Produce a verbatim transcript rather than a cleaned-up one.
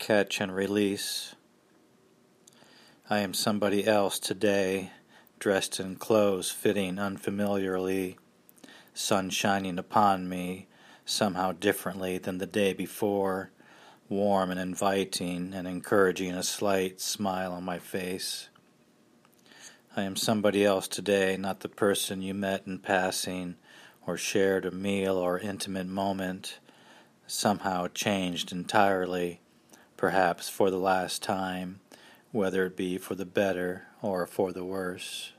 Catch and release. I am somebody else today, dressed in clothes fitting unfamiliarly, sun shining upon me, somehow differently than the day before, warm and inviting and encouraging a slight smile on my face. I am somebody else today, not the person you met in passing or shared a meal or intimate moment, somehow changed entirely, perhaps for the last time, whether it be for the better or for the worse.